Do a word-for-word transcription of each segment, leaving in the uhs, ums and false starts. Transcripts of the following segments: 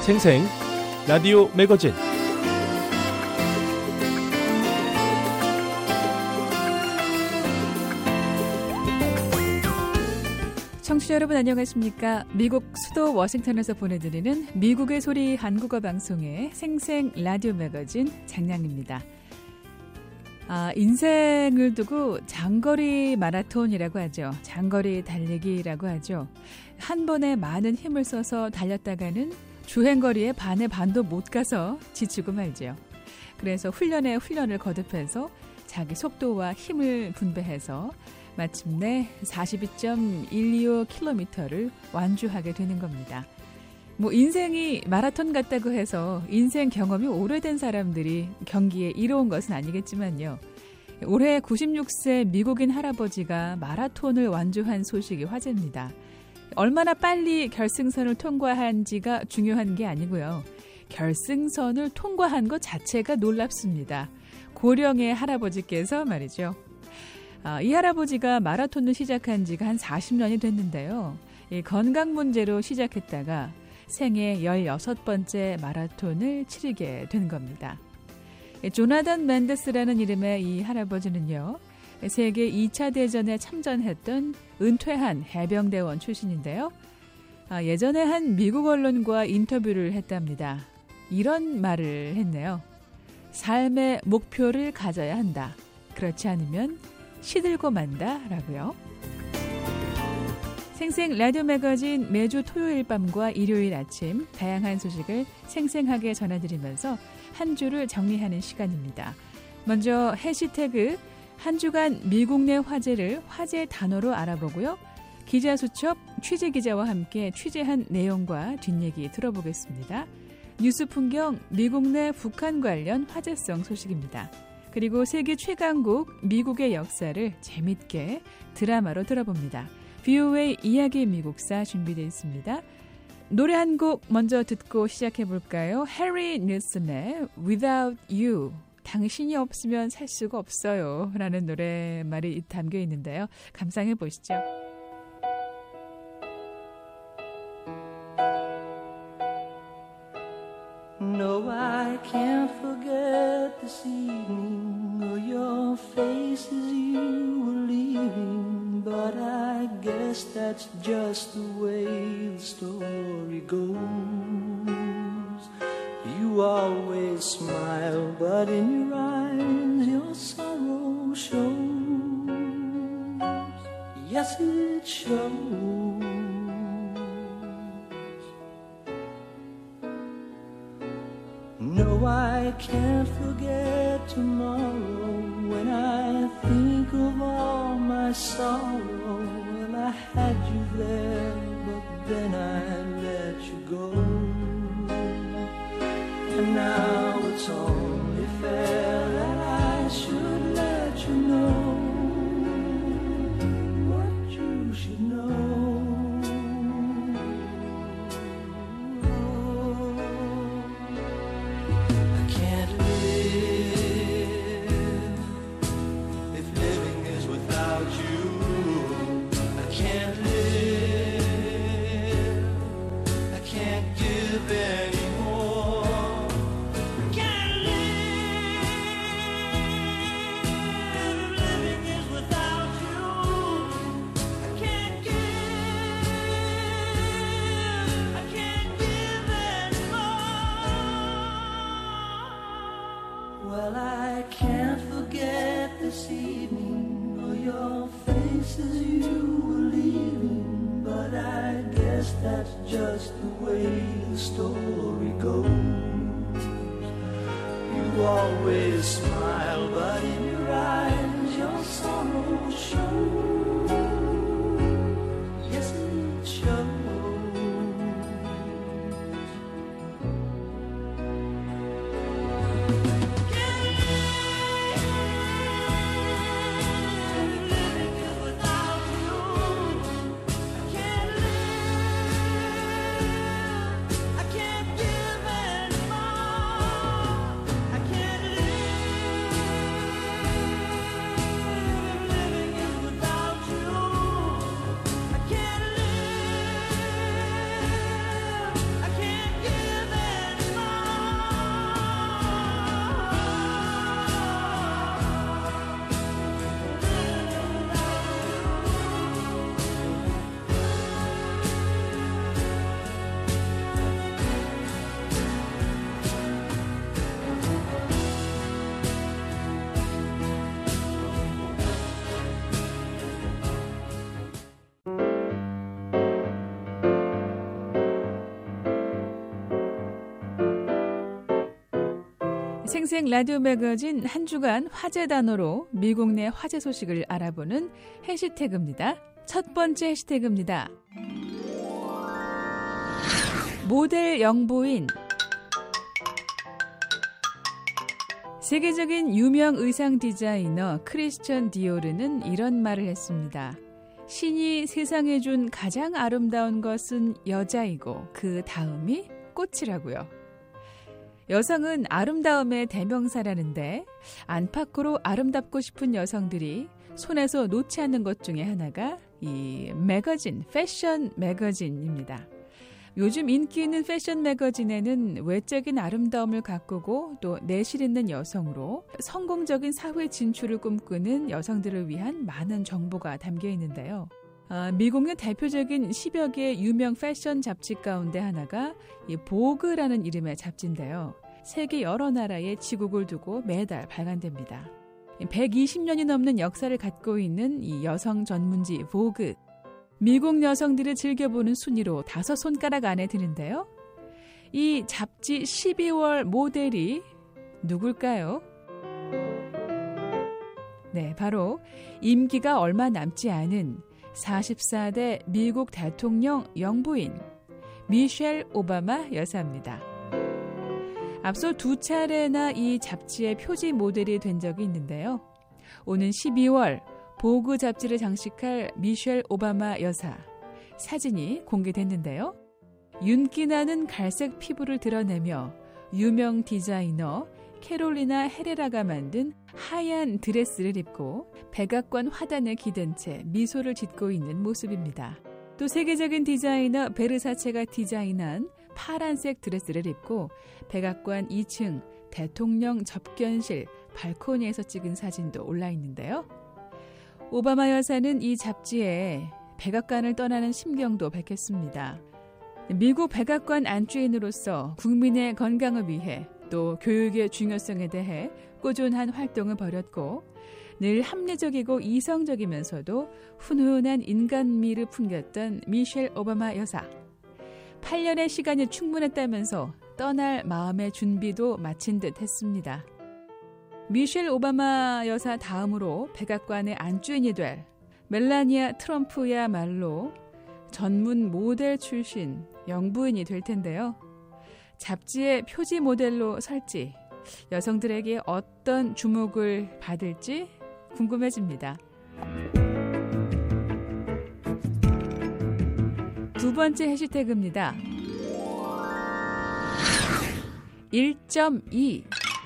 생생 라디오 매거진 청취자 여러분 안녕하십니까? 미국 수도 워싱턴에서 보내드리는 미국의 소리 한국어 방송의 생생 라디오 매거진 장량입니다. 아, 인생을 두고 장거리 마라톤이라고 하죠. 장거리 달리기라고 하죠. 한 번에 많은 힘을 써서 달렸다가는 주행거리의 반의 반도 못 가서 지치고 말죠. 그래서 훈련에 훈련을 거듭해서 자기 속도와 힘을 분배해서 마침내 사십이 점 일이오 킬로미터를 완주하게 되는 겁니다. 뭐 인생이 마라톤 같다고 해서 인생 경험이 오래된 사람들이 경기에 이뤄온 것은 아니겠지만요. 올해 구십육 세 미국인 할아버지가 마라톤을 완주한 소식이 화제입니다. 얼마나 빨리 결승선을 통과한지가 중요한 게 아니고요. 결승선을 통과한 것 자체가 놀랍습니다. 고령의 할아버지께서 말이죠. 아, 이 할아버지가 마라톤을 시작한 지가 한 사십 년이 됐는데요. 이 건강 문제로 시작했다가 생애 열여섯 번째 마라톤을 치르게 된 겁니다. 조나단 맨데스라는 이름의 이 할아버지는요. 세계 이 차 대전에 참전했던 은퇴한 해병대원 출신인데요. 아, 예전에 한 미국 언론과 인터뷰를 했답니다. 이런 말을 했네요. 삶의 목표를 가져야 한다. 그렇지 않으면 시들고 만다 라고요. 생생 라디오 매거진 매주 토요일 밤과 일요일 아침 다양한 소식을 생생하게 전해드리면서 한 주를 정리하는 시간입니다. 먼저 해시태그 한 주간 미국 내 화제를 화제 단어로 알아보고요. 기자수첩 취재기자와 함께 취재한 내용과 뒷얘기 들어보겠습니다. 뉴스 풍경 미국 내 북한 관련 화제성 소식입니다. 그리고 세계 최강국 미국의 역사를 재밌게 드라마로 들어봅니다. 브이오에이 이야기 미국사 준비되어 있습니다. 노래 한 곡 먼저 듣고 시작해볼까요? 해리 닐슨의 Without You, 당신이 없으면 살 수가 없어요 라는 노래말이 담겨 있는데요. 감상해 보시죠. No, I can't forget this evening or your face as you were leaving, but I guess that's just the way the story goes. You always smile, but in your eyes your sorrow shows. Yes, it shows. No, I can't forget tomorrow when I think of all my sorrow. Well, I had you there, but then I let you go. And now it's only fair that I should let you know what you should know. Well, I can't forget this evening or your face as you were leaving, but I guess that's just the way the story goes. You always smile, but in your eyes your sorrow shows. Yes, it shows. Without 생생 라디오 매거진 한 주간 화제 단어로 미국 내 화제 소식을 알아보는 해시태그입니다. 첫 번째 해시태그입니다. 모델 영부인. 세계적인 유명 의상 디자이너 크리스천 디오르는 이런 말을 했습니다. 신이 세상에 준 가장 아름다운 것은 여자이고 그 다음이 꽃이라고요. 여성은 아름다움의 대명사라는데 안팎으로 아름답고 싶은 여성들이 손에서 놓지 않는 것 중에 하나가 이 매거진, 패션 매거진입니다. 요즘 인기 있는 패션 매거진에는 외적인 아름다움을 가꾸고 또 내실 있는 여성으로 성공적인 사회 진출을 꿈꾸는 여성들을 위한 많은 정보가 담겨 있는데요. 아, 미국의 대표적인 십여 개의 유명 패션 잡지 가운데 하나가 이 보그라는 이름의 잡지인데요. 세계 여러 나라에 지국을 두고 매달 발간됩니다. 백이십 년이 넘는 역사를 갖고 있는 이 여성 전문지 보그. 미국 여성들을 즐겨보는 순위로 다섯 손가락 안에 드는데요. 이 잡지 십이월 모델이 누굴까요? 네, 바로 임기가 얼마 남지 않은 사십사 대 미국 대통령 영부인 미셸 오바마 여사입니다. 앞서 두 차례나 이 잡지의 표지 모델이 된 적이 있는데요. 오는 십이월 보그 잡지를 장식할 미셸 오바마 여사 사진이 공개됐는데요. 윤기나는 갈색 피부를 드러내며 유명 디자이너 캐롤리나 헤레라가 만든 하얀 드레스를 입고 백악관 화단에 기댄 채 미소를 짓고 있는 모습입니다. 또 세계적인 디자이너 베르사체가 디자인한 파란색 드레스를 입고 백악관 이 층 대통령 접견실 발코니에서 찍은 사진도 올라 있는데요. 오바마 여사는 이 잡지에 백악관을 떠나는 심경도 밝혔습니다. 미국 백악관 안주인으로서 국민의 건강을 위해 또 교육의 중요성에 대해 꾸준한 활동을 벌였고 늘 합리적이고 이성적이면서도 훈훈한 인간미를 풍겼던 미셸 오바마 여사. 팔 년의 시간이 충분했다면서 떠날 마음의 준비도 마친 듯 했습니다. 미셸 오바마 여사 다음으로 백악관의 안주인이 될 멜라니아 트럼프야말로 전문 모델 출신 영부인이 될 텐데요. 잡지의 표지 모델로 설지 여성들에게 어떤 주목을 받을지 궁금해집니다. 두 번째 해시태그입니다. 일 점 이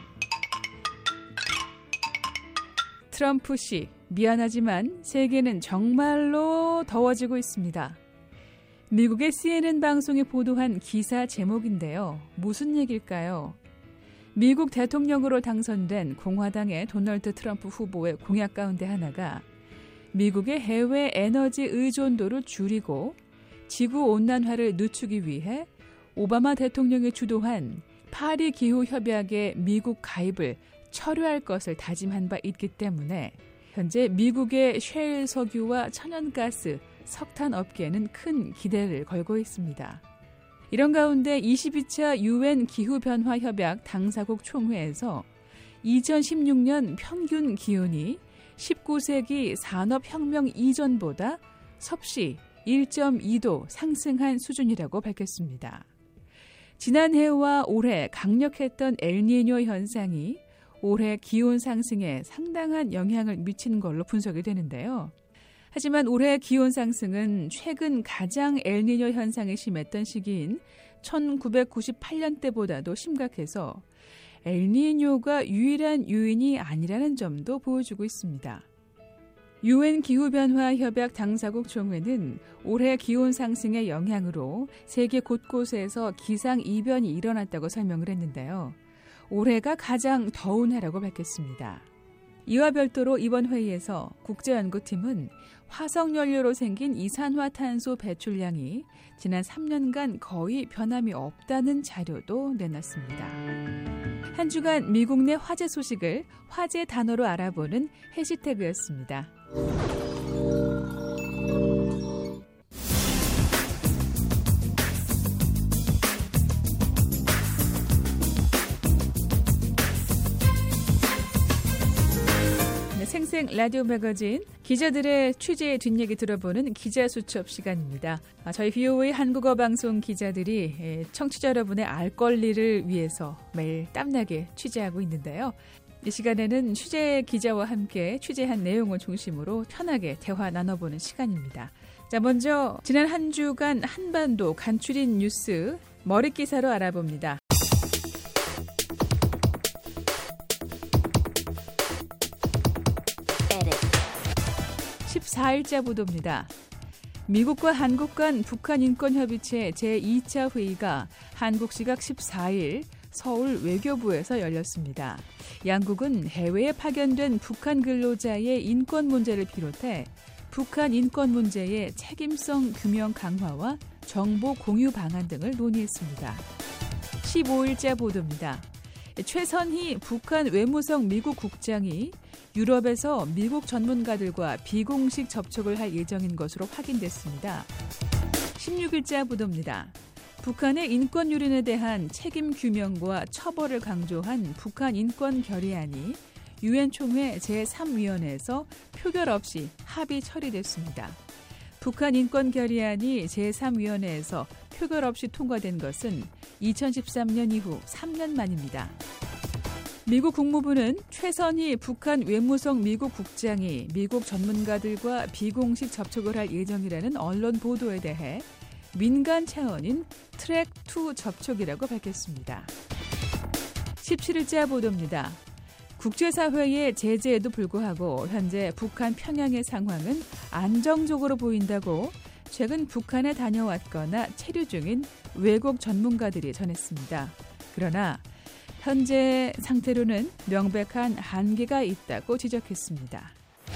트럼프 씨, 미안하지만 세계는 정말로 더워지고 있습니다. 미국의 씨엔엔 방송이 보도한 기사 제목인데요. 무슨 얘기일까요? 미국 대통령으로 당선된 공화당의 도널드 트럼프 후보의 공약 가운데 하나가 미국의 해외 에너지 의존도를 줄이고 지구온난화를 늦추기 위해 오바마 대통령이 주도한 파리 기후협약의 미국 가입을 철회할 것을 다짐한 바 있기 때문에 현재 미국의 셰일 석유와 천연가스, 석탄 업계는 큰 기대를 걸고 있습니다. 이런 가운데 이십이 차 유엔 기후변화협약 당사국 총회에서 이천십육 년 평균 기온이 십구 세기 산업혁명 이전보다 섭씨 일 점 이 도 상승한 수준이라고 밝혔습니다. 지난해와 올해 강력했던 엘니뇨 현상이 올해 기온 상승에 상당한 영향을 미친 걸로 분석이 되는데요. 하지만 올해 기온 상승은 최근 가장 엘니뇨 현상이 심했던 시기인 천구백구십팔 년대보다도 심각해서 엘니뇨가 유일한 요인이 아니라는 점도 보여주고 있습니다. 유엔 기후변화협약 당사국 총회는 올해 기온 상승의 영향으로 세계 곳곳에서 기상이변이 일어났다고 설명을 했는데요. 올해가 가장 더운 해라고 밝혔습니다. 이와 별도로 이번 회의에서 국제연구팀은 화석연료로 생긴 이산화탄소 배출량이 지난 삼 년간 거의 변함이 없다는 자료도 내놨습니다. 한 주간 미국 내 화제 소식을 화제 단어로 알아보는 해시태그였습니다. 생생 라디오 매거진 기자들의 취재 뒷얘기 들어보는 기자수첩 시간입니다. 저희 비오에이 한국어 방송 기자들이 청취자 여러분의 알 권리를 위해서 매일 땀나게 취재하고 있는데요. 이 시간에는 취재 기자와 함께 취재한 내용을 중심으로 편하게 대화 나눠보는 시간입니다. 자, 먼저 지난 한 주간 한반도 간추린 뉴스 머릿기사로 알아봅니다. 십사 일자 보도입니다. 미국과 한국 간 북한인권협의체 제이 차 회의가 한국 시각 십사 일 서울 외교부에서 열렸습니다. 양국은 해외에 파견된 북한 근로자의 인권 문제를 비롯해 북한 인권 문제의 책임성 규명 강화와 정보 공유 방안 등을 논의했습니다. 십오 일자 보도입니다. 최선희 북한 외무성 미국 국장이 유럽에서 미국 전문가들과 비공식 접촉을 할 예정인 것으로 확인됐습니다. 십육 일자 보도입니다. 북한의 인권 유린에 대한 책임 규명과 처벌을 강조한 북한 인권 결의안이 유엔 총회 제삼 위원회에서 표결 없이 합의 처리됐습니다. 북한 인권 결의안이 제삼 위원회에서 표결 없이 통과된 것은 이천십삼 년 이후 삼 년 만입니다. 미국 국무부는 최선희 북한 외무성 미국 국장이 미국 전문가들과 비공식 접촉을 할 예정이라는 언론 보도에 대해 민간 차원인 트랙 투 접촉이라고 밝혔습니다. 십칠 일자 보도입니다. 국제사회의 제재에도 불구하고 현재 북한 평양의 상황은 안정적으로 보인다고 최근 북한에 다녀왔거나 체류 중인 외국 전문가들이 전했습니다. 그러나 현재 상태로는 명백한 한계가 있다고 지적했습니다.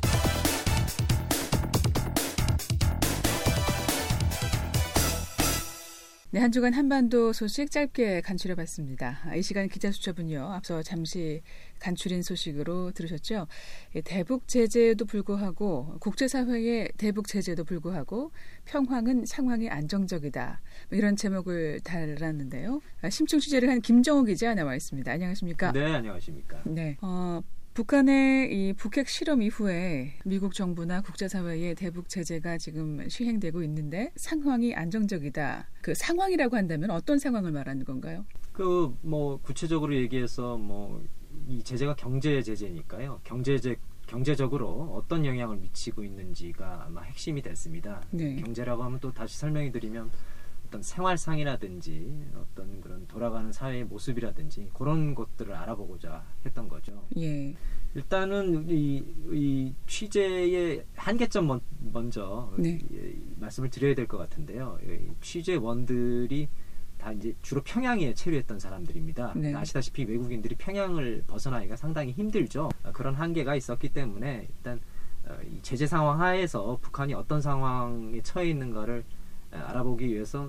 네, 한 주간 한반도 소식 짧게 간추려봤습니다. 이 시간 기자수첩은요, 앞서 잠시 간추린 소식으로 들으셨죠. 대북 제재에도 불구하고 국제사회의 대북 제재에도 불구하고 평화는 상황이 안정적이다. 이런 제목을 달았는데요. 심층 취재를 한 김정우 기자 나와 있습니다. 안녕하십니까? 네, 안녕하십니까? 네. 어, 북한의 이 북핵 실험 이후에 미국 정부나 국제사회의 대북 제재가 지금 시행되고 있는데 상황이 안정적이다. 그 상황이라고 한다면 어떤 상황을 말하는 건가요? 그 뭐 구체적으로 얘기해서 뭐 이 제재가 경제 제재니까요. 경제제 경제적으로 어떤 영향을 미치고 있는지가 아마 핵심이 됐습니다. 네. 경제라고 하면 또 다시 설명해 드리면 어떤 생활상이라든지 어떤 그런 돌아가는 사회의 모습이라든지 그런 것들을 알아보고자 했던 거죠. 예. 일단은 이, 이 취재의 한계점 먼, 먼저 네. 이, 말씀을 드려야 될 것 같은데요. 이 취재원들이 다 이제 주로 평양에 체류했던 사람들입니다. 네. 아시다시피 외국인들이 평양을 벗어나기가 상당히 힘들죠. 그런 한계가 있었기 때문에 일단 이 제재 상황 하에서 북한이 어떤 상황에 처해 있는가를 알아보기 위해서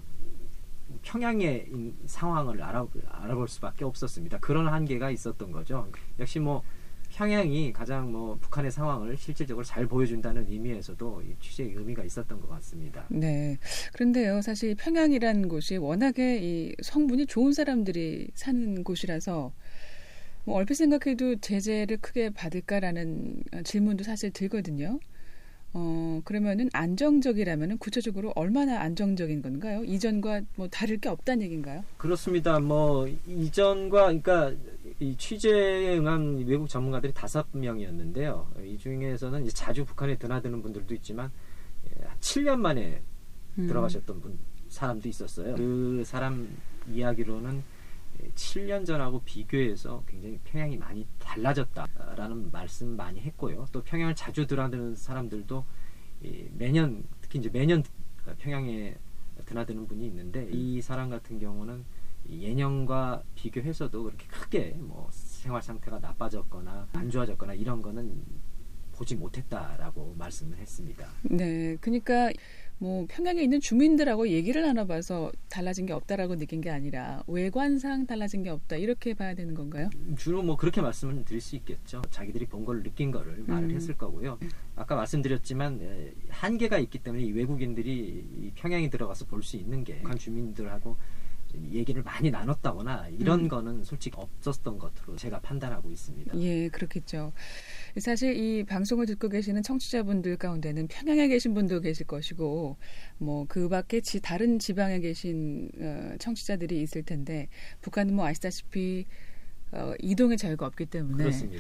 평양의 상황을 알아, 알아볼 수밖에 없었습니다. 그런 한계가 있었던 거죠. 역시 뭐 평양이 가장 뭐 북한의 상황을 실질적으로 잘 보여준다는 의미에서도 이 취재의 의미가 있었던 것 같습니다. 네. 그런데요, 사실 평양이라는 곳이 워낙에 이 성분이 좋은 사람들이 사는 곳이라서 뭐 얼핏 생각해도 제재를 크게 받을까라는 질문도 사실 들거든요. 어, 그러면은 안정적이라면은 구체적으로 얼마나 안정적인 건가요? 이전과 뭐 다를 게 없다는 얘기인가요? 그렇습니다. 뭐 이전과 그러니까 이 취재에 응한 외국 전문가들이 다섯 명이었는데요. 이 중에서는 이제 자주 북한에 드나드는 분들도 있지만 칠 년 만에 음. 들어가셨던 분 사람도 있었어요. 그 사람 이야기로는 칠 년 전하고 비교해서 굉장히 평양이 많이 달라졌다라는 말씀 많이 했고요. 또 평양을 자주 드나드는 사람들도 매년 특히 이제 매년 평양에 드나드는 분이 있는데 이 사람 같은 경우는 예년과 비교해서도 그렇게 크게 뭐 생활 상태가 나빠졌거나 안 좋아졌거나 이런 거는 보지 못했다라고 말씀을 했습니다. 네, 그러니까 뭐 평양에 있는 주민들하고 얘기를 나눠봐서 달라진 게 없다라고 느낀 게 아니라 외관상 달라진 게 없다 이렇게 봐야 되는 건가요? 주로 뭐 그렇게 말씀을 드릴 수 있겠죠. 자기들이 본 걸 느낀 거를 말을 음. 했을 거고요. 아까 말씀드렸지만 한계가 있기 때문에 이 외국인들이 평양에 들어가서 볼 수 있는 게 북한 주민들하고 얘기를 많이 나눴다거나 이런 음. 거는 솔직히 없었던 것으로 제가 판단하고 있습니다. 예, 그렇겠죠. 사실 이 방송을 듣고 계시는 청취자분들 가운데는 평양에 계신 분도 계실 것이고 뭐 그 밖에 지, 다른 지방에 계신 어, 청취자들이 있을 텐데 북한은 뭐 아시다시피 어, 이동의 자유가 없기 때문에 그렇습니다.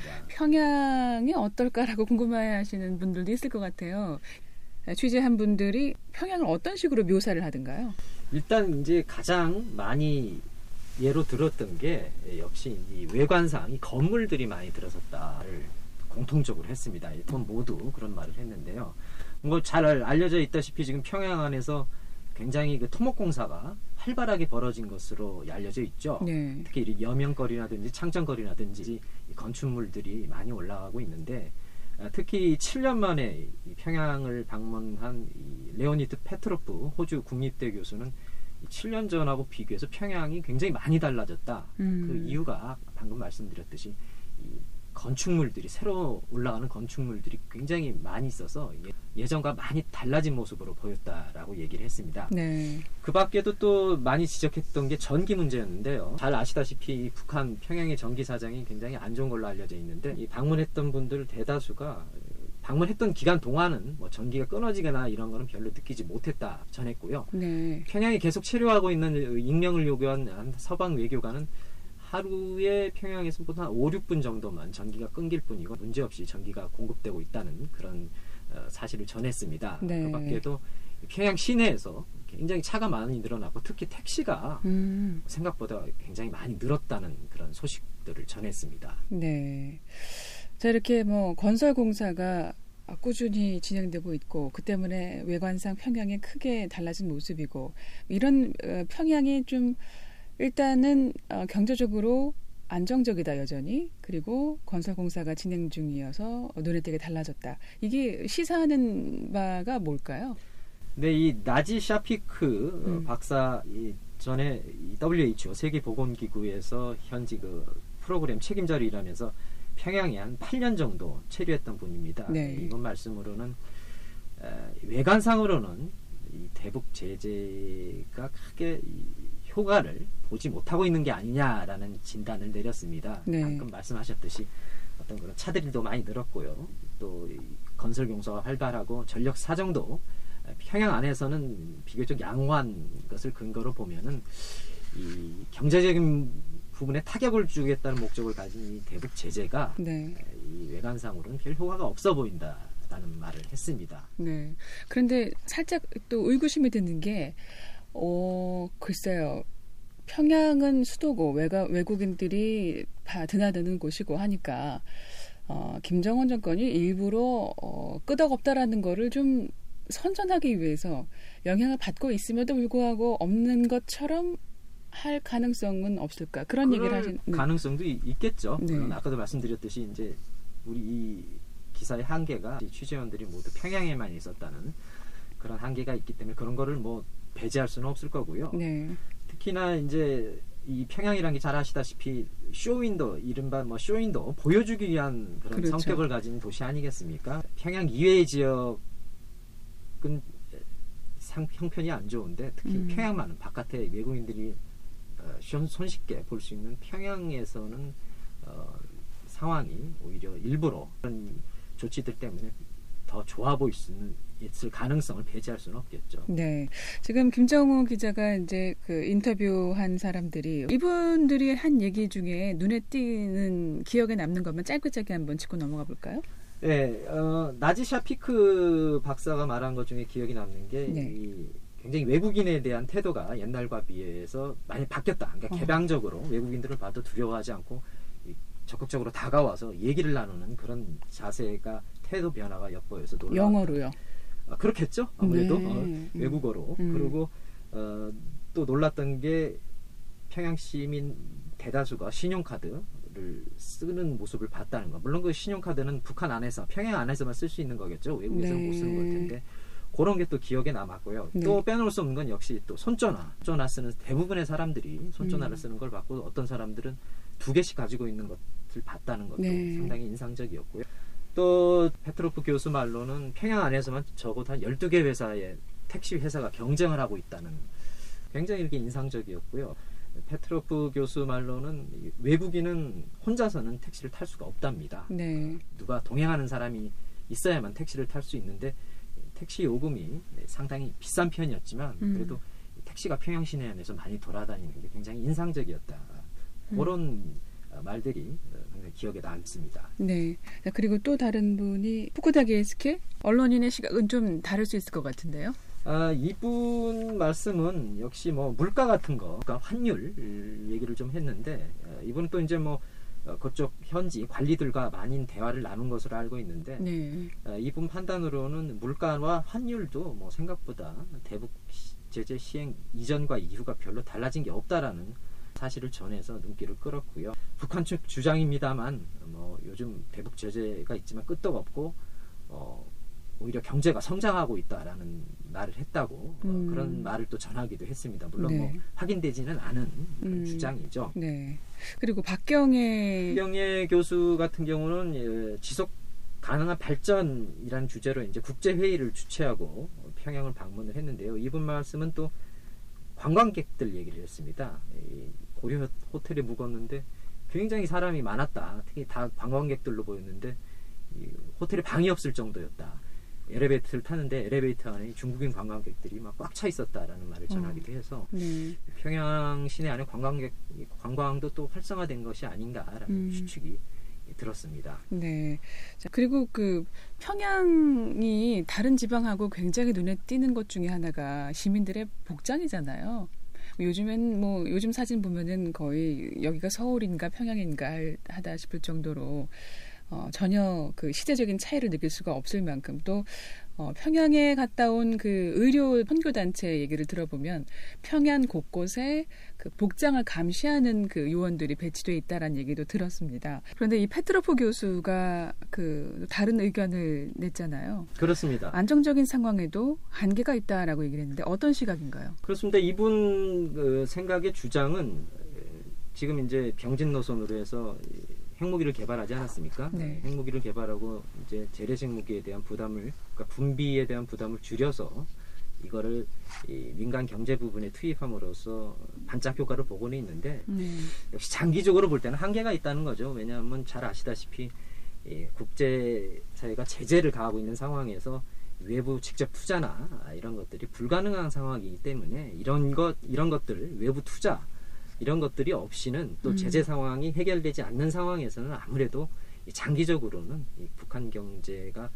평양이 어떨까라고 궁금해하시는 분들도 있을 것 같아요. 취재한 분들이 평양을 어떤 식으로 묘사를 하던가요? 일단 이제 가장 많이 예로 들었던 게 역시 이 외관상 이 건물들이 많이 들어섰다를 공통적으로 했습니다. 일본 모두 그런 말을 했는데요. 뭐 잘 알려져 있다시피 지금 평양 안에서 굉장히 그 토목공사가 활발하게 벌어진 것으로 알려져 있죠. 네. 특히 이 여명거리라든지 창정거리라든지 이 건축물들이 많이 올라가고 있는데 특히 칠 년 만에 이 평양을 방문한 이 레오니드 페트로프 호주 국립대 교수는 칠 년 전하고 비교해서 평양이 굉장히 많이 달라졌다. 음. 그 이유가 방금 말씀드렸듯이 이 건축물들이 새로 올라가는 건축물들이 굉장히 많이 있어서 예전과 많이 달라진 모습으로 보였다라고 얘기를 했습니다. 네. 그 밖에도 또 많이 지적했던 게 전기 문제였는데요. 잘 아시다시피 북한 평양의 전기 사정이 굉장히 안 좋은 걸로 알려져 있는데 이 방문했던 분들 대다수가 방문했던 기간 동안은 뭐 전기가 끊어지거나 이런 거는 별로 느끼지 못했다 전했고요. 네. 평양이 계속 체류하고 있는 익명을 요구한 한 서방 외교관은 하루에 평양에서 보통 한 오, 육 분 정도만 전기가 끊길 뿐이고 문제없이 전기가 공급되고 있다는 그런 어, 사실을 전했습니다. 네. 그 밖에도 평양 시내에서 굉장히 차가 많이 늘어났고 특히 택시가 음. 생각보다 굉장히 많이 늘었다는 그런 소식들을 전했습니다. 네. 자, 이렇게 뭐 건설 공사가 꾸준히 진행되고 있고 그 때문에 외관상 평양이 크게 달라진 모습이고 이런 어, 평양이 좀 일단은 어, 경제적으로 안정적이다 여전히. 그리고 건설 공사가 진행 중이어서 눈에 띄게 달라졌다. 이게 시사하는 바가 뭘까요? 네, 이 나지 샤피크 음. 박사 이 전에 이 더블유에이치오 세계보건기구에서 현지 그 프로그램 책임자로 일하면서 평양에 한 팔 년 정도 체류했던 분입니다. 네. 이분 말씀으로는 에, 외관상으로는 이 대북 제재가 크게 이 효과를 보지 못하고 있는 게 아니냐라는 진단을 내렸습니다. 네. 방금 말씀하셨듯이 어떤 그런 차들도 많이 늘었고요. 또 이 건설 공사가 활발하고 전력 사정도 평양 안에서는 비교적 양호한 것을 근거로 보면은 이 경제적인 부분에 타격을 주겠다는 목적을 가진 이 대북 제재가 네. 이 외관상으로는 별 효과가 없어 보인다라는 말을 했습니다. 네. 그런데 살짝 또 의구심이 드는 게, 어, 글쎄요. 평양은 수도고 외가, 외국인들이 다 드나드는 곳이고 하니까 어, 김정은 정권이 일부러 어, 끄덕없다라는 거를 좀 선전하기 위해서 영향을 받고 있음에도 불구하고 없는 것처럼 할 가능성은 없을까? 그런 얘기를 하신 가능성도 네. 있겠죠. 네. 아까도 말씀드렸듯이 이제 우리 이 기사의 한계가 취재원들이 모두 평양에만 있었다는 그런 한계가 있기 때문에 그런 거를 뭐 배제할 수는 없을 거고요. 네. 특히나 이제 이 평양이라는 게 잘 아시다시피 쇼윈도 이른바 뭐 쇼윈도 보여주기 위한 그런 그렇죠. 성격을 가진 도시 아니겠습니까? 평양 이외의 지역은 상, 형편이 안 좋은데 특히 음. 평양만은 바깥에 외국인들이 어, 손쉽게 볼 수 있는 평양에서는 어, 상황이 오히려 일부러 그런 조치들 때문에 더 좋아 보일 수 있을 가능성을 배제할 수는 없겠죠. 네. 지금 김정우 기자가 이제 그 인터뷰한 사람들이 이분들이 한 얘기 중에 눈에 띄는 기억에 남는 것만 짧게 짧게 한번 짚고 넘어가 볼까요? 네, 어, 나지 샤피크 박사가 말한 것 중에 기억이 남는 게 네. 이, 굉장히 외국인에 대한 태도가 옛날과 비해서 많이 바뀌었다. 그러니까 어. 개방적으로 외국인들을 봐도 두려워하지 않고 이, 적극적으로 다가와서 얘기를 나누는 그런 자세가 태도 변화가 엿보여서 놀라웠다. 영어로요. 아, 그렇겠죠. 아무래도 네. 어, 음. 외국어로. 음. 그리고 어, 또 놀랐던 게 평양 시민 대다수가 신용카드를 쓰는 모습을 봤다는 거. 물론 그 신용카드는 북한 안에서 평양 안에서만 쓸 수 있는 거겠죠. 외국에서는 네. 못 쓰는 걸 텐데 그런 게 또 기억에 남았고요. 네. 또 빼놓을 수 없는 건 역시 또 손전화. 손전화 쓰는 대부분의 사람들이 손전화를 음. 쓰는 걸 봤고 어떤 사람들은 두 개씩 가지고 있는 것을 봤다는 것도 네. 상당히 인상적이었고요. 또 페트로프 교수 말로는 평양 안에서만 적어도 한 열두 개 회사의 택시 회사가 경쟁을 하고 있다는 굉장히 이렇게 인상적이었고요. 페트로프 교수 말로는 외국인은 혼자서는 택시를 탈 수가 없답니다. 네. 누가 동행하는 사람이 있어야만 택시를 탈 수 있는데 택시 요금이 상당히 비싼 편이었지만 음. 그래도 택시가 평양 시내 안에서 많이 돌아다니는 게 굉장히 인상적이었다. 음. 그런 말들이 굉장히 기억에 남습니다. 네. 그리고 또 다른 분이 후쿠다 게이스케 언론인의 시각은 좀 다를 수 있을 것 같은데요. 아, 이분 말씀은 역시 뭐 물가 같은 거, 그러니까 환율 얘기를 좀 했는데 이분은 또 이제 뭐 그쪽 현지 관리들과 많은 대화를 나눈 것으로 알고 있는데 네. 이분 판단으로는 물가와 환율도 뭐 생각보다 대북 제재 시행 이전과 이후가 별로 달라진 게 없다라는 사실을 전해서 눈길을 끌었고요. 북한 측 주장입니다만 뭐 요즘 대북 제재가 있지만 끄떡 없고 어, 오히려 경제가 성장하고 있다라는 말을 했다고 음. 어, 그런 말을 또 전하기도 했습니다. 물론 네. 뭐 확인되지는 않은 음. 주장이죠. 네. 그리고 박경혜 박경혜 교수 같은 경우는 예, 지속 가능한 발전이라는 주제로 이제 국제 회의를 주최하고 평양을 방문을 했는데요. 이분 말씀은 또 관광객들 얘기를 했습니다. 이 고려 호텔에 묵었는데 굉장히 사람이 많았다. 특히 다 관광객들로 보였는데 이 호텔에 방이 없을 정도였다. 엘리베이터를 타는데 엘리베이터 안에 중국인 관광객들이 막 꽉 차 있었다라는 말을 전하기도 해서 네. 평양 시내 안에 관광객 관광도 또 활성화된 것이 아닌가라는 음. 추측이 들었습니다. 네. 자, 그리고 그 평양이 다른 지방하고 굉장히 눈에 띄는 것 중에 하나가 시민들의 복장이잖아요. 요즘엔 뭐 요즘 사진 보면은 거의 여기가 서울인가 평양인가 하다 싶을 정도로 어, 전혀 그 시대적인 차이를 느낄 수가 없을 만큼 또 어, 평양에 갔다 온 그 의료 선교단체 얘기를 들어보면 평양 곳곳에 그 복장을 감시하는 그 요원들이 배치되어 있다라는 얘기도 들었습니다. 그런데 이 페트로프 교수가 그 다른 의견을 냈잖아요. 그렇습니다. 안정적인 상황에도 한계가 있다라고 얘기를 했는데 어떤 시각인가요? 그렇습니다. 이분 그 생각의 주장은 지금 이제 병진 노선으로 해서 핵무기를 개발하지 않았습니까? 네. 핵무기를 개발하고 이제 재래식 무기에 대한 부담을, 그러니까 군비에 대한 부담을 줄여서 이거를 이 민간 경제 부분에 투입함으로써 반짝 효과를 보고는 있는데 네. 역시 장기적으로 볼 때는 한계가 있다는 거죠. 왜냐하면 잘 아시다시피 이 국제 사회가 제재를 가하고 있는 상황에서 외부 직접 투자나 이런 것들이 불가능한 상황이기 때문에 이런 것 이런 것들을 외부 투자 이런 것들이 없이는 또 음. 제재 상황이 해결되지 않는 상황에서는 아무래도 장기적으로는 이 북한 경제가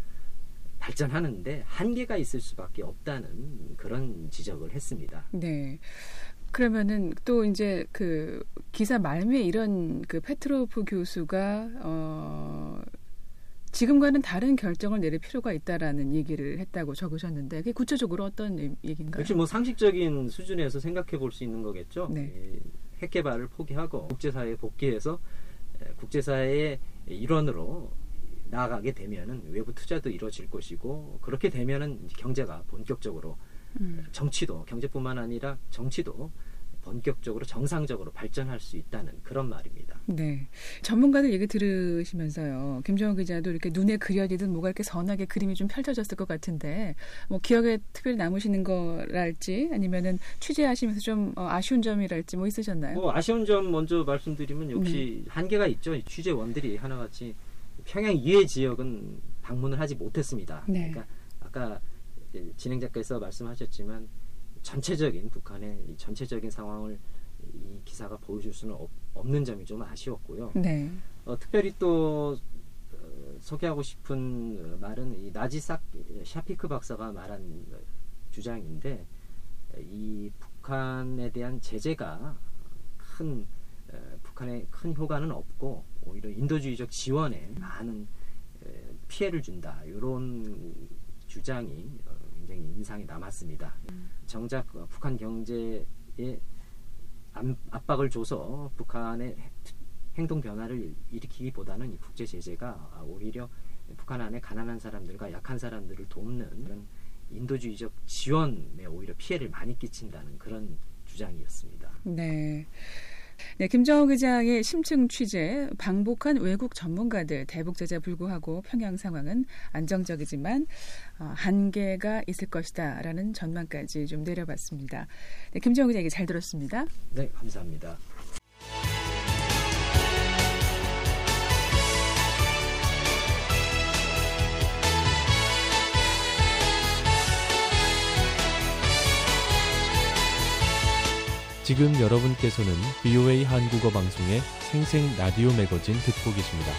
발전하는데 한계가 있을 수밖에 없다는 그런 지적을 했습니다. 네. 그러면은 또 이제 그 기사 말미에 이런 그 페트로프 교수가 어 지금과는 다른 결정을 내릴 필요가 있다라는 얘기를 했다고 적으셨는데 그게 구체적으로 어떤 얘기인가요? 역시 뭐 상식적인 수준에서 생각해 볼 수 있는 거겠죠. 네. 예, 핵 개발을 포기하고 국제사회에 복귀해서 국제사회의 일원으로 나아가게 되면은 외부 투자도 이루어질 것이고 그렇게 되면은 경제가 본격적으로 음. 정치도 경제뿐만 아니라 정치도 본격적으로 정상적으로 발전할 수 있다는 그런 말입니다. 네. 전문가들 얘기 들으시면서요. 김정은 기자도 이렇게 눈에 그려지듯 뭐가 이렇게 선하게 그림이 좀 펼쳐졌을 것 같은데 뭐 기억에 특별히 남으시는 거랄지 아니면은 취재하시면서 좀 아쉬운 점이랄지 뭐 있으셨나요? 뭐 아쉬운 점 먼저 말씀드리면 역시 네. 한계가 있죠. 취재원들이 하나같이 평양 이외 지역은 방문을 하지 못했습니다. 네. 그러니까 아까 진행 작가께서 말씀하셨지만 전체적인 북한의 이 전체적인 상황을 이 기사가 보여줄 수는 없, 없는 점이 좀 아쉬웠고요. 네. 어, 특별히 또 어, 소개하고 싶은 말은 이 나지삭 샤피크 박사가 말한 주장인데 이 북한에 대한 제재가 큰 에, 북한에 큰 효과는 없고 오히려 인도주의적 지원에 많은 에, 피해를 준다. 이런 주장이 어, 굉장히 인상이 남았습니다. 음. 정작 어, 북한 경제에 암, 압박을 줘서 북한의 행동 변화를 일으키기보다는 이 국제 제재가 오히려 북한 안에 가난한 사람들과 약한 사람들을 돕는 그런 인도주의적 지원에 오히려 피해를 많이 끼친다는 그런 주장이었습니다. 네. 네, 김정우 기자의 심층 취재, 방북한 외국 전문가들 대북제재 불구하고 평양 상황은 안정적이지만 어, 한계가 있을 것이다라는 전망까지 좀 내려봤습니다. 네, 김정우 기자 얘기 잘 들었습니다. 네, 감사합니다. 지금 여러분께서는 브이오에이 한국어 방송의 생생 라디오 매거진 듣고 계십니다.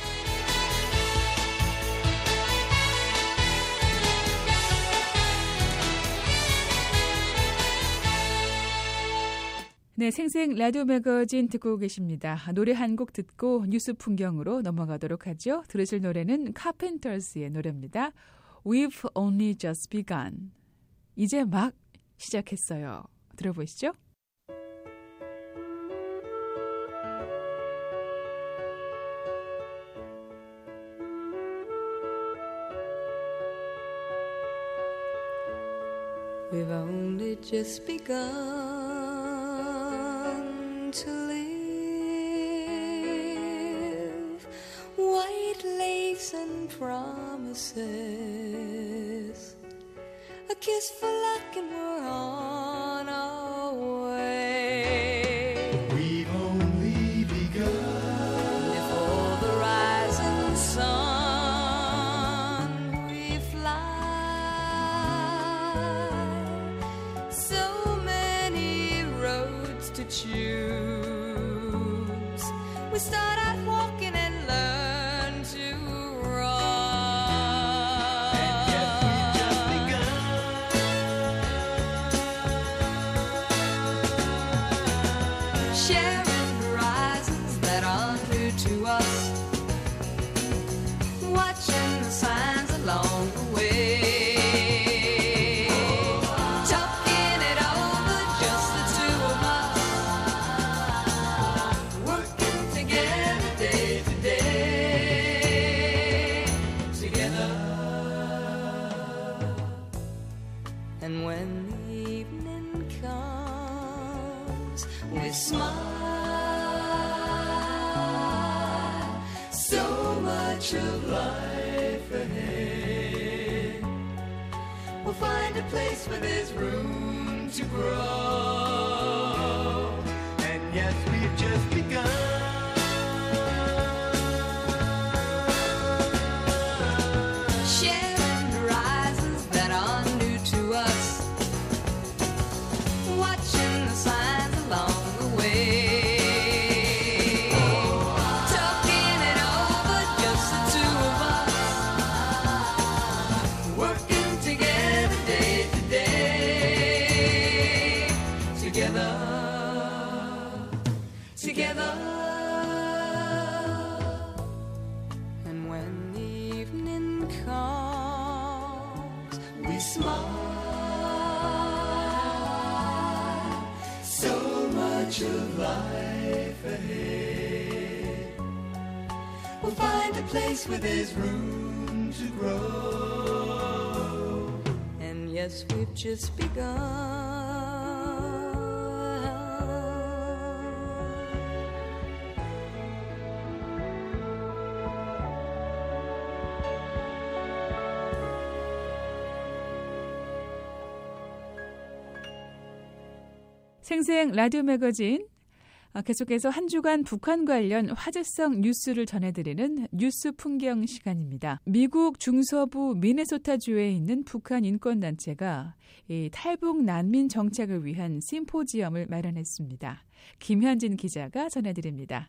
네, 생생 라디오 매거진 듣고 계십니다. 노래 한 곡 듣고 뉴스 풍경으로 넘어가도록 하죠. 들으실 노래는 카펜터스의 노래입니다. We've only just begun. 이제 막 시작했어요. 들어보시죠. We've only just begun to live. White lace and promises, a kiss for luck and we're on our way. We've only begun. Before the rising sun we fly. So many roads to choose. We start out walking and learn to run. And yet we've just begun. Sharing horizons that are new to us. Watching the signs along the way. Talking it over, just the two of us. Working together day to day. Together. And when the evening comes, we smile. So much of life ahead. We'll find a place where there's room to grow. And yes, we've just begun. Sharing horizons that are new to us. Watching the signs along the way. Talking it over, just the two of us. Working together day to day. Together. Together. And when the evening comes, we smile. So much of life ahead. We'll find a place where there's room to grow. And yes, we've just begun. 생생 라디오 매거진, 계속해서 한 주간 북한 관련 화제성 뉴스를 전해드리는 뉴스 풍경 시간입니다. 미국 중서부 미네소타주에 있는 북한 인권단체가 이 탈북 난민 정착을 위한 심포지엄을 마련했습니다. 김현진 기자가 전해드립니다.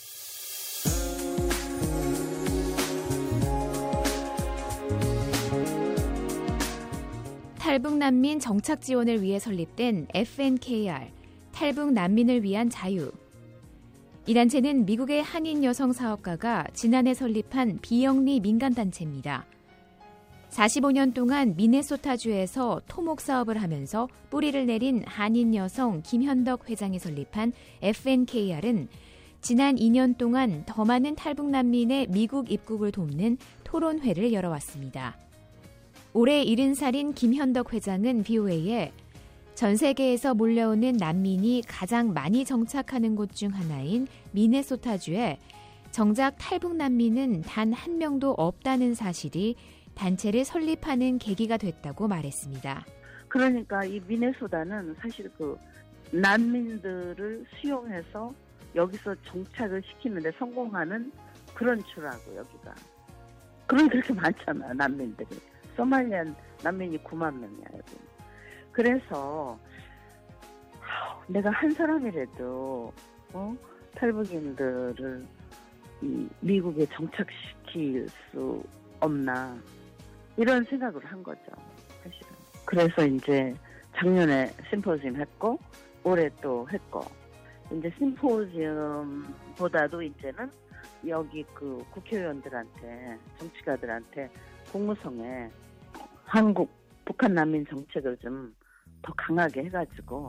탈북 난민 정착 지원을 위해 설립된 에프엔케이알, 탈북 난민을 위한 자유. 이 단체는 미국의 한인 여성 사업가가 지난해 설립한 비영리 민간단체입니다. 사십오 년 동안 미네소타주에서 토목 사업을 하면서 뿌리를 내린 한인 여성 김현덕 회장이 설립한 에프엔케이알은 지난 이 년 동안 더 많은 탈북 난민의 미국 입국을 돕는 토론회를 열어왔습니다. 올해 일흔 살인 김현덕 회장은 브이오에이에 전 세계에서 몰려오는 난민이 가장 많이 정착하는 곳 중 하나인 미네소타주에 정작 탈북 난민은 단 한 명도 없다는 사실이 단체를 설립하는 계기가 됐다고 말했습니다. 그러니까 이 미네소타는 사실 그 난민들을 수용해서 여기서 정착을 시키는데 성공하는 그런 주라고 여기가. 그런 그렇게 많잖아 난민들이. 소말리아 난민이 구만 명이야 여기. 그래서 내가 한 사람이라도 어? 탈북인들을 이 미국에 정착시킬 수 없나 이런 생각을 한 거죠 사실은. 그래서 이제 작년에 심포지엄 했고 올해 또 했고 이제 심포지엄보다도 이제는 여기 그 국회의원들한테 정치가들한테 국무성에 한국 북한 난민 정책을 좀 더 강하게 해가지고.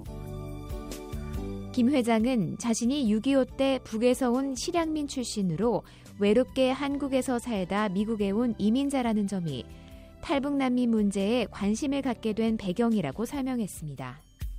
김 회장은 자신이 육이오 때 북에서 온 실향민 출신으로 외롭게 한국에서 살다 미국에 온 이민자라는 점이 탈북 난민 문제에 관심을 갖게 된 배경이라고 설명했습니다.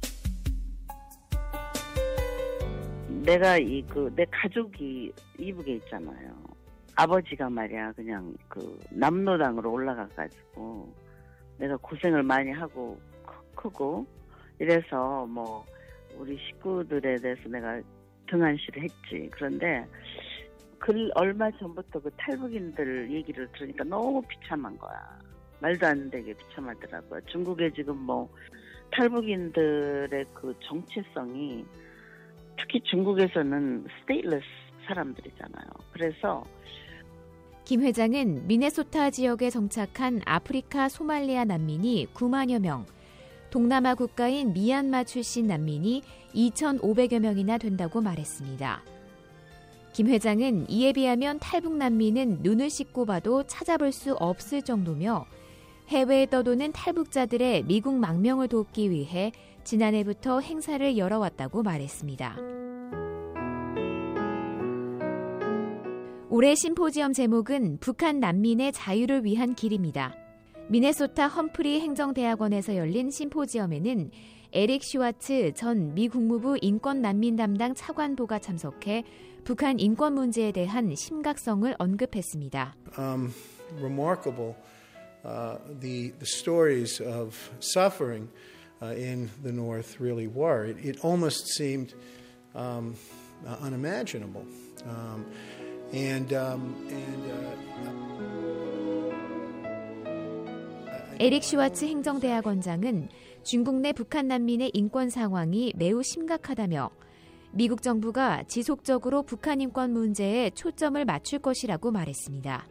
내가 이 그 내 가족이 이북에 있잖아요. 아버지가 말이야 그냥 그 남로당으로 올라가가지고 내가 고생을 많이 하고 크고 이래서 뭐 우리 식구들에 대해서 내가 등한시를 했지. 그런데 그 얼마 전부터 그 탈북인들 얘기를 들으니까 너무 비참한 거야. 말도 안 되게 비참하더라고요. 중국에 지금 뭐 탈북인들의 그 정체성이 특히 중국에서는 스테이트레스 사람들이잖아요. 그래서 김 회장은 미네소타 지역에 정착한 아프리카 소말리아 난민이 구만여 명, 동남아 국가인 미얀마 출신 난민이 이천오백여 명이나 된다고 말했습니다. 김 회장은 이에 비하면 탈북 난민은 눈을 씻고 봐도 찾아볼 수 없을 정도며 해외에 떠도는 탈북자들의 미국 망명을 돕기 위해 지난해부터 행사를 열어왔다고 말했습니다. 올해 심포지엄 제목은 북한 난민의 자유를 위한 길입니다. 미네소타 험프리 행정대학원에서 열린 심포지엄에는 에릭 슈와츠 전 미 국무부 인권난민 담당 차관보가 참석해 북한 인권 문제에 대한 심각성을 언급했습니다. Um, remarkable uh, the the stories of suffering uh, in the North really were. It, it almost seemed um, uh, unimaginable. Um, and um, and uh, 에릭 슈와츠 행정대학원장은 중국 내 북한 난민의 인권 상황이 매우 심각하다며 미국 정부가 지속적으로 북한 인권 문제에 초점을 맞출 것이라고 말했습니다.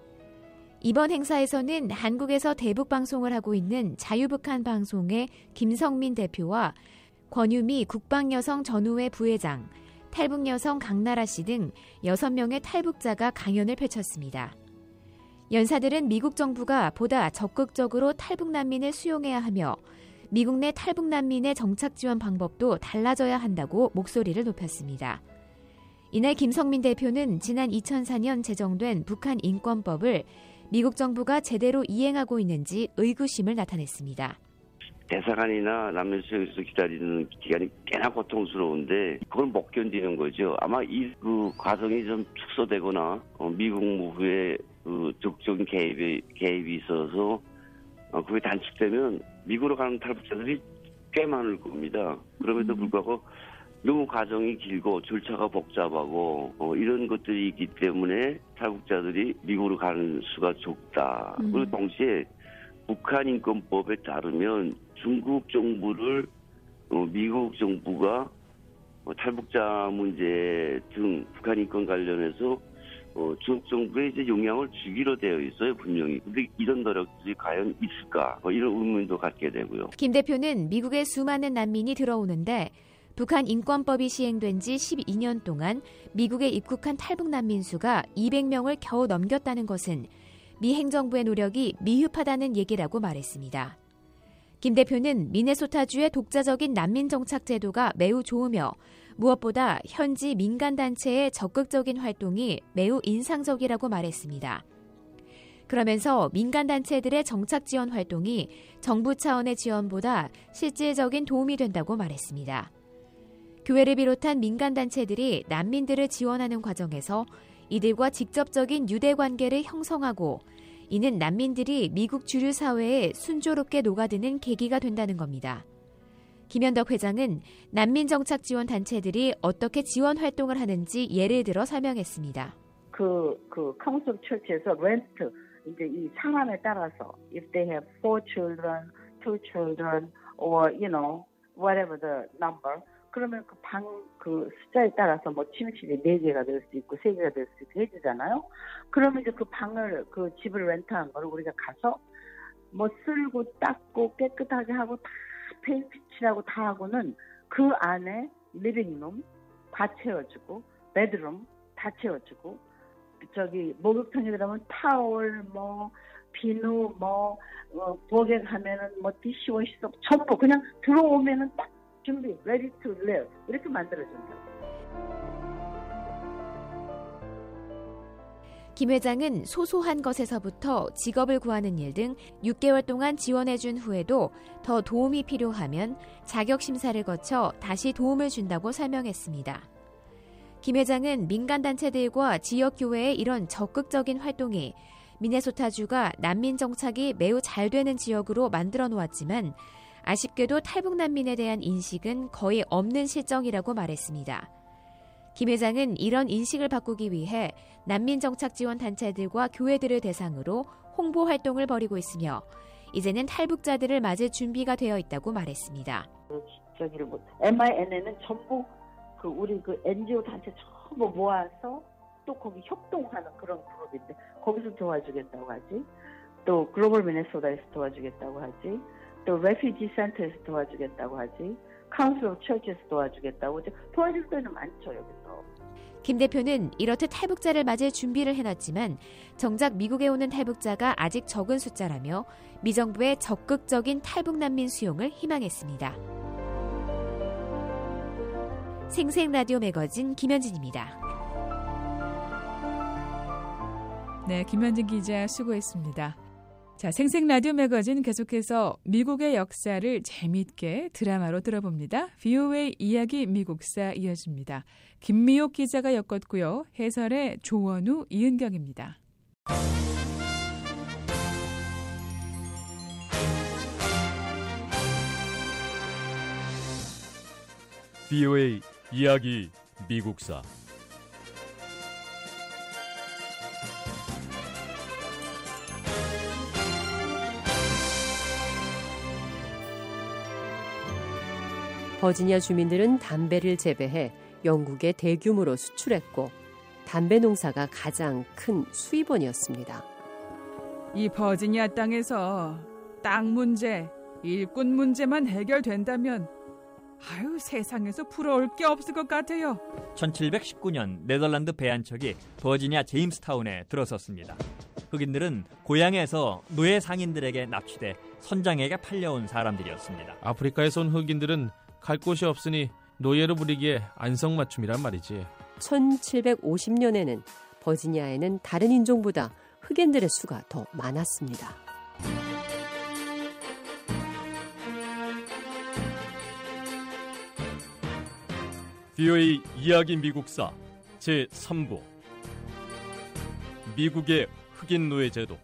이번 행사에서는 한국에서 대북 방송을 하고 있는 자유북한 방송의 김성민 대표와 권유미 국방여성 전우회 부회장, 탈북여성 강나라 씨 등 여섯 명의 탈북자가 강연을 펼쳤습니다. 연사들은 미국 정부가 보다 적극적으로 탈북 난민을 수용해야 하며 미국 내 탈북 난민의 정착 지원 방법도 달라져야 한다고 목소리를 높였습니다. 이날 김성민 대표는 지난 이천사 년 제정된 북한 인권법을 미국 정부가 제대로 이행하고 있는지 의구심을 나타냈습니다. 대사관이나 난민 수용소에서 기다리는 기간이 꽤나 고통스러운데 그걸 못 견디는 거죠. 아마 이 그 과정이 좀 축소되거나 어, 미국 무후의 그 적극적인 개입이 개입이 있어서 어, 그게 단축되면 미국으로 가는 탈북자들이 꽤 많을 겁니다. 그럼에도 불구하고 너무 과정이 길고 절차가 복잡하고 어, 이런 것들이 있기 때문에 탈북자들이 미국으로 가는 수가 적다. 음. 그리고 동시에 북한 인권법에 따르면 중국 정부를 어, 미국 정부가 어, 탈북자 문제 등 북한 인권 관련해서 어, 중국 정부에 이제 영향을 주기로 되어 있어요, 분명히. 근데 이런 노력들이 과연 있을까? 뭐 이런 의문도 갖게 되고요. 김 대표는 미국에 수많은 난민이 들어오는데 북한 인권법이 시행된 지 십이 년 동안 미국에 입국한 탈북 난민 수가 이백 명을 겨우 넘겼다는 것은 미 행정부의 노력이 미흡하다는 얘기라고 말했습니다. 김 대표는 미네소타주의 독자적인 난민 정착 제도가 매우 좋으며 무엇보다 현지 민간단체의 적극적인 활동이 매우 인상적이라고 말했습니다. 그러면서 민간단체들의 정착 지원 활동이 정부 차원의 지원보다 실질적인 도움이 된다고 말했습니다. 교회를 비롯한 민간단체들이 난민들을 지원하는 과정에서 이들과 직접적인 유대관계를 형성하고 이는 난민들이 미국 주류 사회에 순조롭게 녹아드는 계기가 된다는 겁니다. 김현덕 회장은 난민 정착 지원 단체들이 어떻게 지원 활동을 하는지 예를 들어 설명했습니다. 그, 그, 카운슬 처치에서 렌트, 이제 이 상황에 따라서, if they have four children, two children, or, you know, whatever the number, 그러면 그 방, 그 숫자에 따라서 뭐 침실이 네 개가 될 수 있고 세 개가 될 수 있고 해주잖아요. 그러면 이제 그 방을, 그 집을 렌트한 거를 우리가 가서 뭐 쓸고 닦고 깨끗하게 하고 다 페인트 칠하고 다 하고는 그 안에 리빙룸 다 채워주고, 베드룸 다 채워주고, 저기 목욕탕에 들어가면 타월, 뭐 비누, 뭐 어, 부엌에 가면은 뭐 디시워시도 전부 그냥 들어오면은 딱 준비, ready to live 이렇게 만들어준다. 김 회장은 소소한 것에서부터 직업을 구하는 일 등 육 개월 동안 지원해준 후에도 더 도움이 필요하면 자격 심사를 거쳐 다시 도움을 준다고 설명했습니다. 김 회장은 민간단체들과 지역교회의 이런 적극적인 활동이 미네소타주가 난민 정착이 매우 잘 되는 지역으로 만들어 놓았지만 아쉽게도 탈북 난민에 대한 인식은 거의 없는 실정이라고 말했습니다. 김 회장은 이런 인식을 바꾸기 위해 난민 정착 지원 단체들과 교회들을 대상으로 홍보 활동을 벌이고 있으며 이제는 탈북자들을 맞을 준비가 되어 있다고 말했습니다. 저기를 뭐 엠아이엔에는 전부 그 우리 그 엔지오 단체 전부 모아서 또 거기 협동하는 그런 그룹인데 거기서 도와주겠다고 하지. 또 글로벌 미네소다에서 도와주겠다고 하지. 또 레피지 센터에서 도와주겠다고 하지. 카운슬 오브 처치에서 도와주겠다고 이제 도와줄 때는 많죠 여기서. 김 대표는 이렇듯 탈북자를 맞을 준비를 해놨지만 정작 미국에 오는 탈북자가 아직 적은 숫자라며 미정부의 적극적인 탈북 난민 수용을 희망했습니다. 생생 라디오 매거진 김현진입니다. 네, 김현진 기자 수고했습니다. 자, 생생 라디오 매거진 계속해서 미국의 역사를 재미있게 드라마로 들어봅니다. 브이오에이 이야기 미국사 이어집니다. 김미옥 기자가 엮었고요. 해설의 조원우, 이은경입니다. 브이오에이 이야기 미국사 버지니아 주민들은 담배를 재배해 영국에 대규모로 수출했고 담배 농사가 가장 큰 수입원이었습니다. 이 버지니아 땅에서 땅 문제, 일꾼 문제만 해결된다면 아유 세상에서 부러울 게 없을 것 같아요. 천칠백십구 년 네덜란드 배 한 척이 버지니아 제임스타운에 들어섰습니다. 흑인들은 고향에서 노예 상인들에게 납치돼 선장에게 팔려온 사람들이었습니다. 아프리카에서 온 흑인들은 갈 곳이 없으니 노예로 부리기에 안성맞춤이란 말이지. 천칠백오십 년에는 버지니아에는 다른 인종보다 흑인들의 수가 더 많았습니다. 브이오에이 이야기 미국사 제삼 부 미국의 흑인 노예 제도.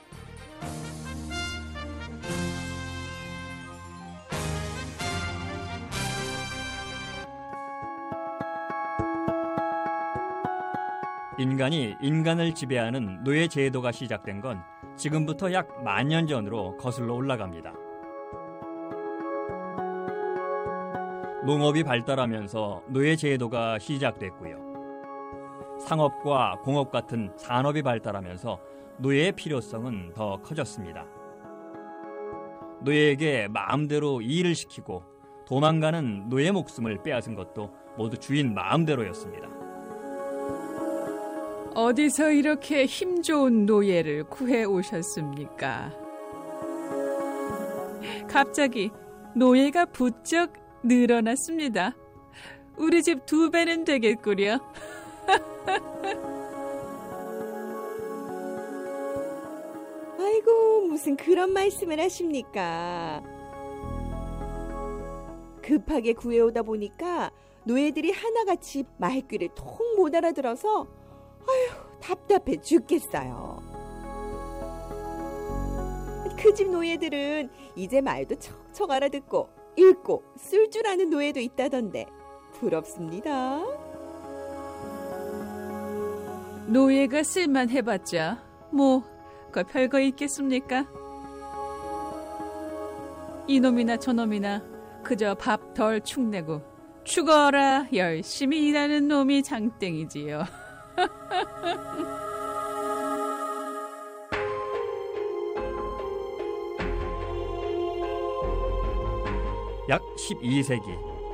인간이 인간을 지배하는 노예 제도가 시작된 건 지금부터 약 만 년 전으로 거슬러 올라갑니다. 농업이 발달하면서 노예 제도가 시작됐고요. 상업과 공업 같은 산업이 발달하면서 노예의 필요성은 더 커졌습니다. 노예에게 마음대로 일을 시키고 도망가는 노예 목숨을 빼앗은 것도 모두 주인 마음대로였습니다. 어디서 이렇게 힘 좋은 노예를 구해 오셨습니까? 갑자기 노예가 부쩍 늘어났습니다. 우리 집 두 배는 되겠구려. 아이고, 무슨 그런 말씀을 하십니까? 급하게 구해오다 보니까 노예들이 하나같이 말귀를 통 못 알아들어서 아휴, 답답해 죽겠어요. 그 집 노예들은 이제 말도 척척 알아듣고 읽고 쓸 줄 아는 노예도 있다던데 부럽습니다. 노예가 쓸만 해봤자 뭐 그 별거 있겠습니까? 이놈이나 저놈이나 그저 밥 덜 축내고 죽어라 열심히 일하는 놈이 장땡이지요. 약 십이 세기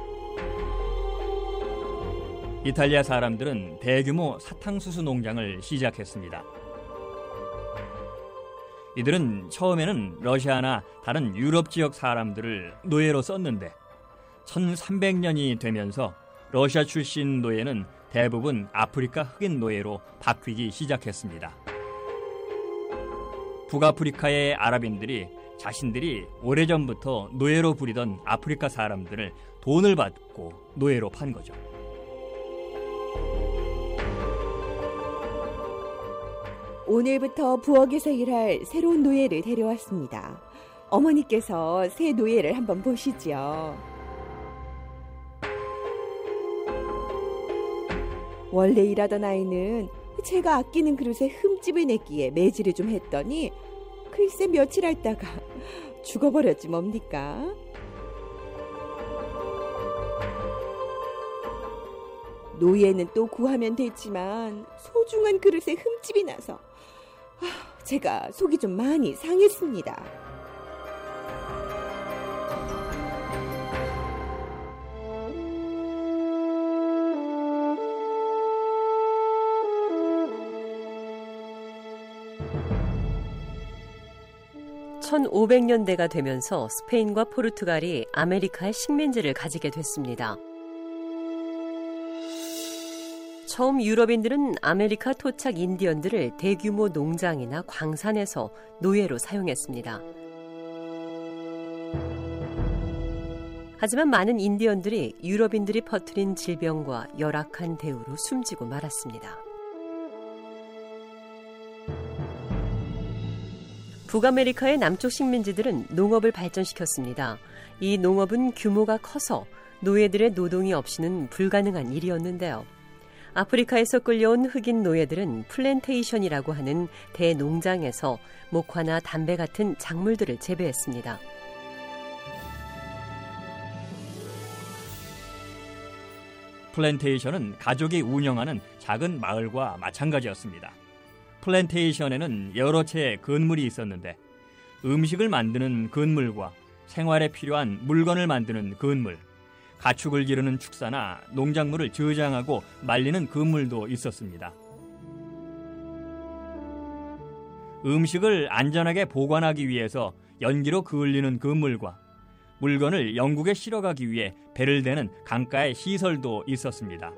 이탈리아 사람들은 대규모 사탕수수 농장을 시작했습니다. 이들은 처음에는 러시아나 다른 유럽 지역 사람들을 노예로 썼는데 천삼백 년이 되면서 러시아 출신 노예는 대부분 아프리카 흑인 노예로 바뀌기 시작했습니다. 북아프리카의 아랍인들이 자신들이 오래전부터 노예로 부리던 아프리카 사람들을 돈을 받고 노예로 판 거죠. 오늘부터 부엌에서 일할 새로운 노예를 데려왔습니다. 어머니께서 새 노예를 한번 보시죠. 원래 일하던 아이는 제가 아끼는 그릇에 흠집을 냈기에 매질을 좀 했더니 글쎄 며칠 앓다가 죽어버렸지 뭡니까? 노예는 또 구하면 됐지만 소중한 그릇에 흠집이 나서 제가 속이 좀 많이 상했습니다. 천오백 년대가 되면서 스페인과 포르투갈이 아메리카의 식민지를 가지게 됐습니다. 처음 유럽인들은 아메리카 토착 인디언들을 대규모 농장이나 광산에서 노예로 사용했습니다. 하지만 많은 인디언들이 유럽인들이 퍼뜨린 질병과 열악한 대우로 숨지고 말았습니다. 북아메리카의 남쪽 식민지들은 농업을 발전시켰습니다. 이 농업은 규모가 커서 노예들의 노동이 없이는 불가능한 일이었는데요. 아프리카에서 끌려온 흑인 노예들은 플랜테이션이라고 하는 대농장에서 목화나 담배 같은 작물들을 재배했습니다. 플랜테이션은 가족이 운영하는 작은 마을과 마찬가지였습니다. 플랜테이션에는 여러 채의 건물이 있었는데 음식을 만드는 건물과 생활에 필요한 물건을 만드는 건물, 가축을 기르는 축사나 농작물을 저장하고 말리는 건물도 있었습니다. 음식을 안전하게 보관하기 위해서 연기로 그을리는 건물과 물건을 영국에 실어가기 위해 배를 대는 강가의 시설도 있었습니다.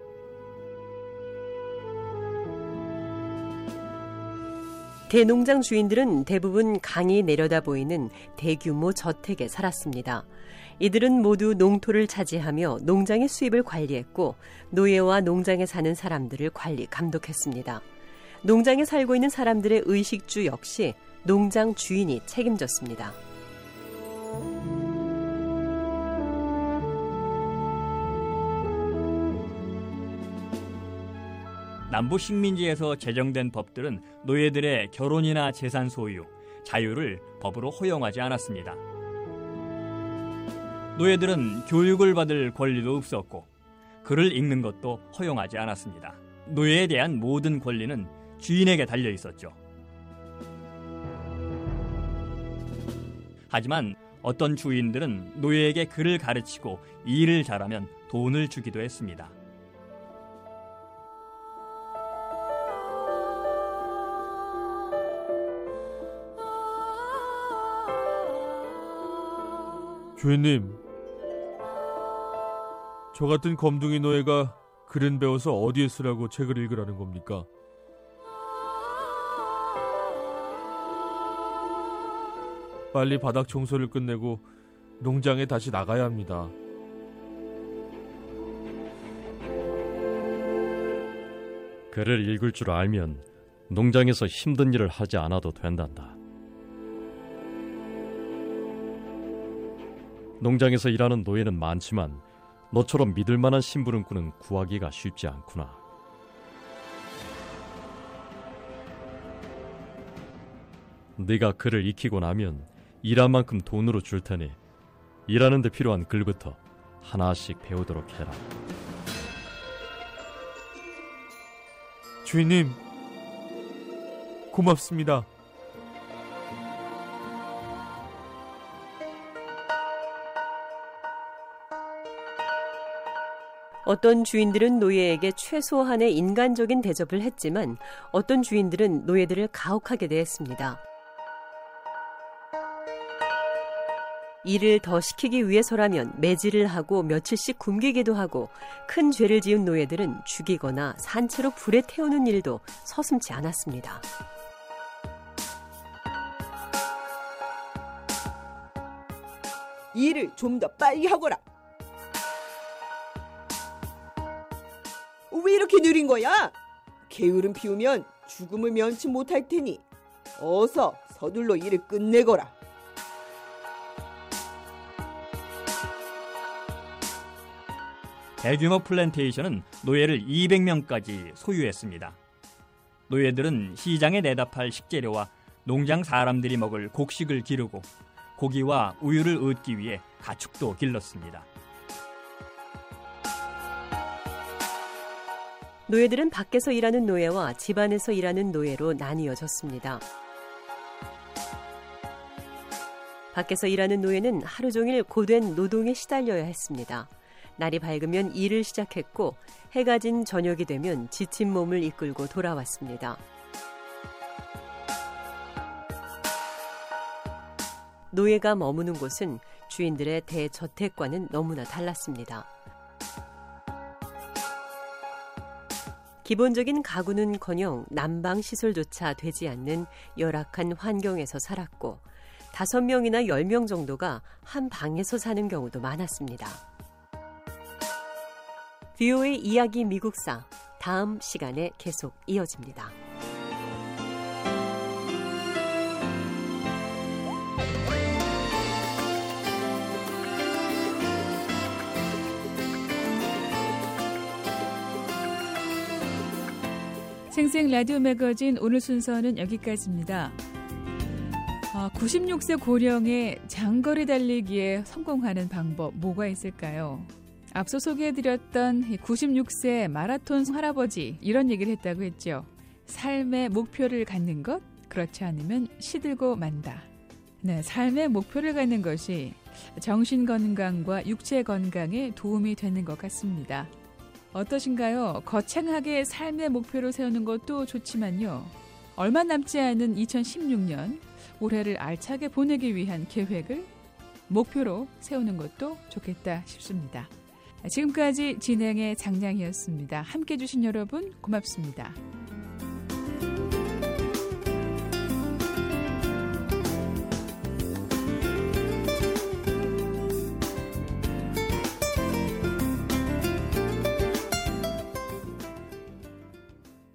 대농장 주인들은 대부분 강이 내려다 보이는 대규모 저택에 살았습니다. 이들은 모두 농토를 차지하며 농장의 수입을 관리했고 노예와 농장에 사는 사람들을 관리 감독했습니다. 농장에 살고 있는 사람들의 의식주 역시 농장 주인이 책임졌습니다. 남부 식민지에서 제정된 법들은 노예들의 결혼이나 재산 소유, 자유를 법으로 허용하지 않았습니다. 노예들은 교육을 받을 권리도 없었고 글을 읽는 것도 허용하지 않았습니다. 노예에 대한 모든 권리는 주인에게 달려 있었죠. 하지만 어떤 주인들은 노예에게 글을 가르치고 일을 잘하면 돈을 주기도 했습니다. 주인님, 저 같은 검둥이 노예가 글은 배워서 어디에 쓰라고 책을 읽으라는 겁니까? 빨리 바닥 청소를 끝내고 농장에 다시 나가야 합니다. 글을 읽을 줄 알면 농장에서 힘든 일을 하지 않아도 된단다. 농장에서 일하는 노예는 많지만 너처럼 믿을 만한 심부름꾼은 구하기가 쉽지 않구나. 네가 글을 익히고 나면 일한 만큼 돈으로 줄 테니 일하는 데 필요한 글부터 하나씩 배우도록 해라. 주인님, 고맙습니다. 어떤 주인들은 노예에게 최소한의 인간적인 대접을 했지만 어떤 주인들은 노예들을 가혹하게 대했습니다. 일을 더 시키기 위해서라면 매질을 하고 며칠씩 굶기기도 하고 큰 죄를 지은 노예들은 죽이거나 산채로 불에 태우는 일도 서슴지 않았습니다. 일을 좀 더 빨리 하거라. 왜 이렇게 느린 거야? 게으름 피우면 죽음을 면치 못할 테니 어서 서둘러 일을 끝내거라. 대규모 플랜테이션은 노예를 이백 명까지 소유했습니다. 노예들은 시장에 내다 팔 식재료와 농장 사람들이 먹을 곡식을 기르고 고기와 우유를 얻기 위해 가축도 길렀습니다. 노예들은 밖에서 일하는 노예와 집안에서 일하는 노예로 나뉘어졌습니다. 밖에서 일하는 노예는 하루 종일 고된 노동에 시달려야 했습니다. 날이 밝으면 일을 시작했고 해가 진 저녁이 되면 지친 몸을 이끌고 돌아왔습니다. 노예가 머무는 곳은 주인들의 대저택과는 너무나 달랐습니다. 기본적인 가구는커녕 난방시설조차 되지 않는 열악한 환경에서 살았고 다섯 명이나 열 명 정도가 한 방에서 사는 경우도 많았습니다. 브이오에이 이야기 미국사, 다음 시간에 계속 이어집니다. 생생 라디오 매거진 오늘 순서는 여기까지입니다. 아, 구십육 세 고령의 장거리 달리기에 성공하는 방법 뭐가 있을까요? 앞서 소개해드렸던 구십육 세 마라톤 할아버지 이런 얘기를 했다고 했죠. 삶의 목표를 갖는 것, 그렇지 않으면 시들고 만다. 네, 삶의 목표를 갖는 것이 정신 건강과 육체 건강에 도움이 되는 것 같습니다. 어떠신가요? 거창하게 삶의 목표를 세우는 것도 좋지만요. 얼마 남지 않은 이천십육 년 올해를 알차게 보내기 위한 계획을 목표로 세우는 것도 좋겠다 싶습니다. 지금까지 진행의 장량이었습니다. 함께해 주신 여러분 고맙습니다.